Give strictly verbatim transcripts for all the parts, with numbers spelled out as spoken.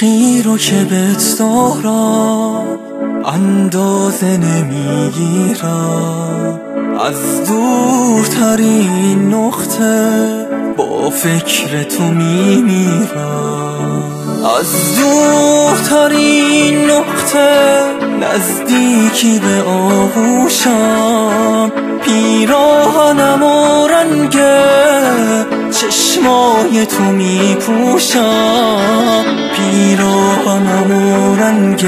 عشقی رو که بهت دارم اندازه نمیگیرم، از دورترین نقطه با فکر تو میمیرم، از دورترین نقطه نزدیکی به آغوشم، پیراهنم و رنگ چشمای تو میپوشم، پیراهنم و رنگ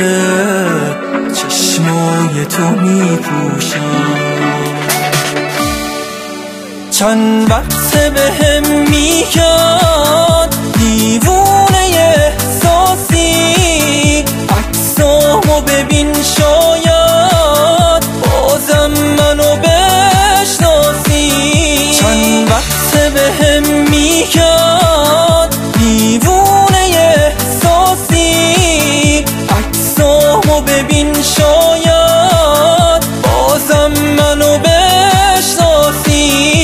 چشمای تو میپوشم. چند وقت بهم میگن دیوونه احساسی، عکسامو ببین شاید بازم منو بشناسی. چند وقت بهم میگن دیوونه احساسی، عکسامو ببین شاید بازم منو بشناسی.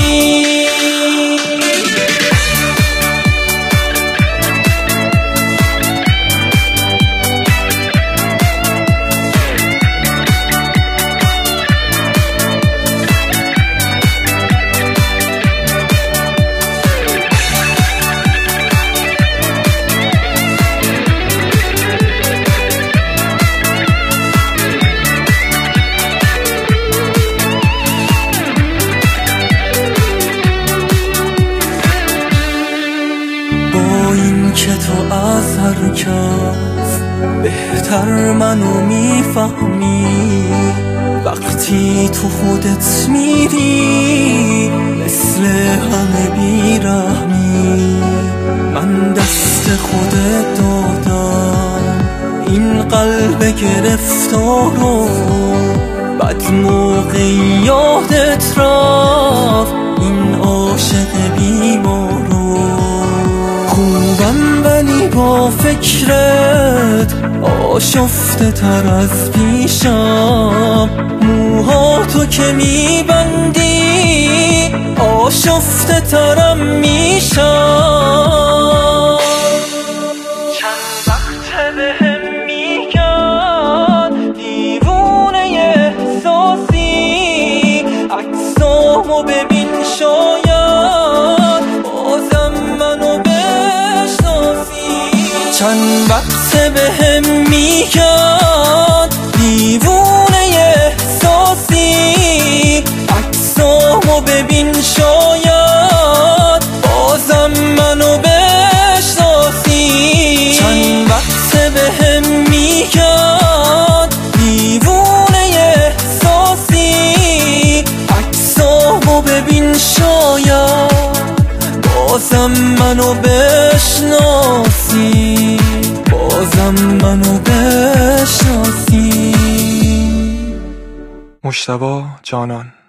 که تو از هر کس بهتر منو میفهمی، وقتی تو خودت میری مثل همه بیرحمی. من دست خودت دادم این قلب گرفتارو، بد موقع یادت رفت این عاشق بیمارو. خوبم ولی با فکرت آشفته تر از پیشم، موهاتو که میبندی آشفته ترم میشم. چند وقت بهم میگن دیوونه احساسی، عکسامو ببین شاید بازم منو بشناسی. چند وقت بهم میگن دیوونه احساسی، عکسامو ببین شاید بازم منو بشناسی. چند وقت بهم میگن دیوونه احساسی، عکسامو ببین شاید بازم منو بشناسی، بازم منو بشناسی. مجتبی جانان.